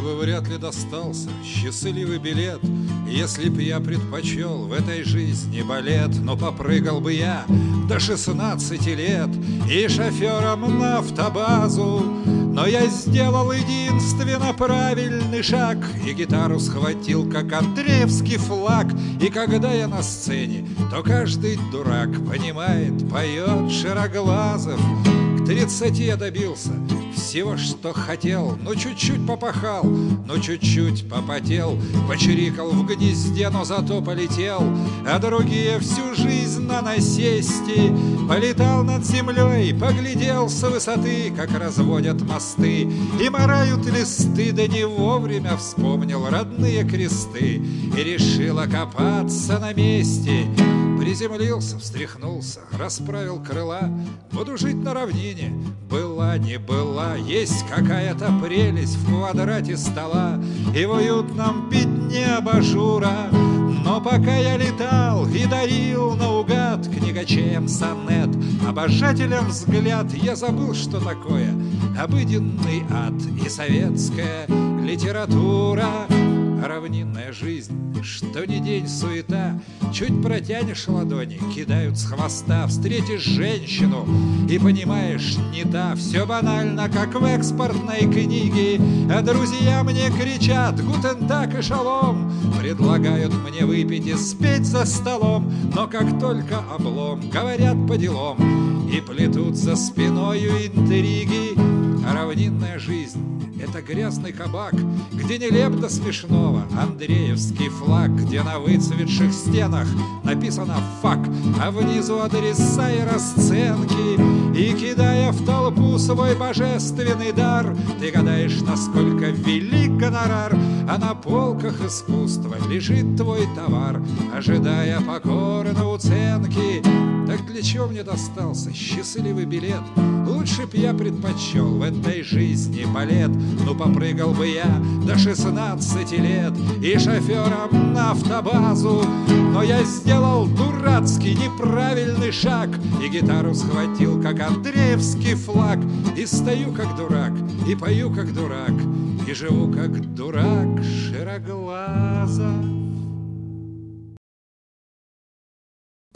бы вряд ли достался счастливый билет, если б я предпочел в этой жизни балет. Но попрыгал бы я до 16 лет и шофером на автобазу. Но я сделал единственно правильный шаг и гитару схватил, как андреевский флаг. И когда я на сцене, то каждый дурак понимает, поет Широглазов. К 30 я добился всего, что хотел, но чуть-чуть попахал, но чуть-чуть попотел, почирикал в гнезде, но зато полетел, а другие всю жизнь на насесте. Полетал над землей, поглядел с высоты, как разводят мосты и марают листы, да не вовремя вспомнил родные кресты и решил окопаться на месте. Приземлился, встряхнулся, расправил крыла. Буду жить на равнине, была не была. Есть какая-то прелесть в квадрате стола и в уютном пятне абажура. Но пока я летал и дарил наугад книгачеям сонет, обожателям взгляд, я забыл, что такое обыденный ад и советская литература. Равнинная жизнь, что ни день суета. Чуть протянешь ладони, кидают с хвоста. Встретишь женщину и понимаешь, не та. Все банально, как в экспортной книге. А друзья мне кричат «Гутен так и шалом». Предлагают мне выпить и спеть за столом. Но как только облом, говорят по делам и плетут за спиною интриги. А равнинная жизнь — это грязный кабак, где нелеп до смешного андреевский флаг, где на выцветших стенах написано «фак», а внизу адреса и расценки. И кидая в толпу свой божественный дар, ты гадаешь, насколько велик гонорар, а на полках искусства лежит твой товар, ожидая покорно уценки. Так для чего мне достался счастливый билет? Лучше б я предпочел в этой жизни балет. Ну попрыгал бы я до 16 лет и шофером на автобазу. Но я сделал дурацкий неправильный шаг и гитару схватил, как андреевский флаг. И стою как дурак, и пою как дурак, и живу как дурак Широглаза.